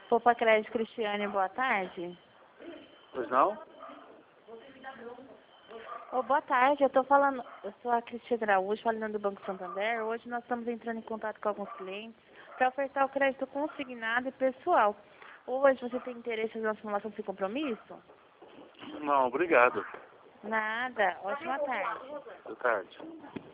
Poupa Crédito Cristiane, boa tarde. Pois não? Boa tarde, eu sou a Cristiane Araújo, falando do Banco Santander. Hoje nós estamos entrando em contato com alguns clientes para ofertar o crédito consignado e pessoal. Hoje você tem interesse em fazer uma simulação sem compromisso? Não, obrigado. Nada, ótima tarde. Boa tarde.